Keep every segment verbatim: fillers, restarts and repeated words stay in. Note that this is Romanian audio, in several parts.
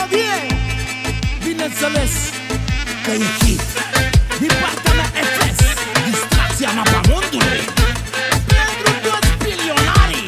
melodie, bineînțeles că e hit. Din partea mea F S, distracția mapamondului, pentru toți milionarii.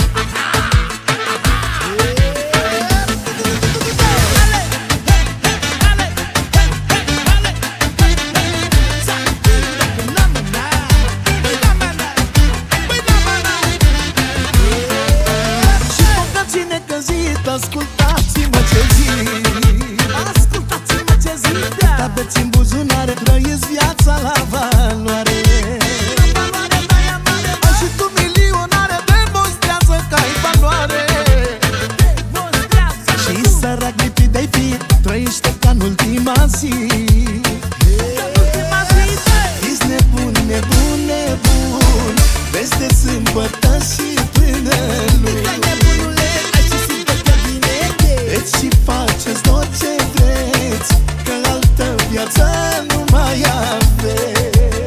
Ascultați-mă ce zic, ascultați-mă ce zic, da. Aveți în buzunare, trăiesc viața la valoare. Ai și tu milionare, demonstrează că ai valoare. Și sărac lipit de-ai fi, trăiește ca în ultima zi. Ești nebun, nebun, nebun, vezi de sâmbătă și până luni. Și faceți tot ce vreți, că altă viață nu mai aveți.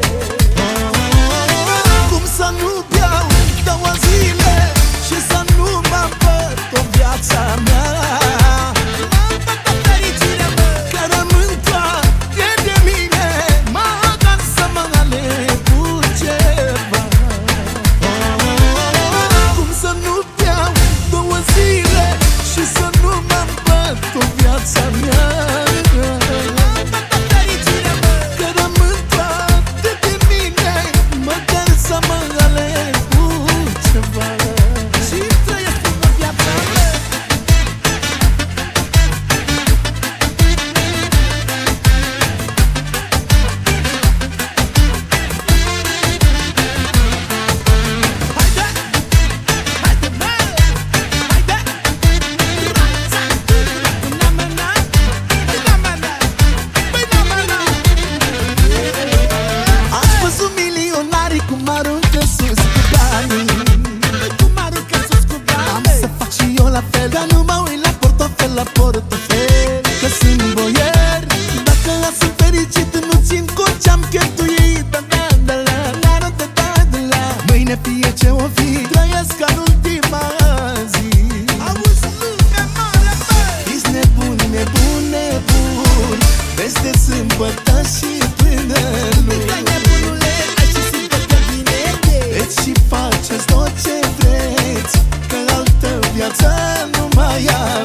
Cum să nu beau două zile și să nu mă împărt o viața mea? Că rămân toate de mine, măcar să mă aleg cu ceva. Cum să nu beau două zile și să nu mă împărt o viața mea? Că rămân toate de mine, măcar să mă aleg cu ceva. Și trăiesc în viața mea. Haide, haide, bă, haide. Ați văzut milionarii cum aruncă sus cu banii? Cum aruncă sus cu banii? Am să fac și eu la fel, dar nu mă uit la portofel, la portofel. Că sunt boier, dacă sunt fericit, nu țin cu ce-am cheltuit. Da, da, da, la, la, la, da, da, da, la. Mâine fie ce o fi, trăiesc ca în ultima zi. Auzi lume mare, bă! Ești nebun, nebun, nebun, vezi de sâmbătă și până luni. Stai nebunule, ai și sâmbătă vine de. Deci și faceți tot ce vreți, că altă viață nu mai aveți.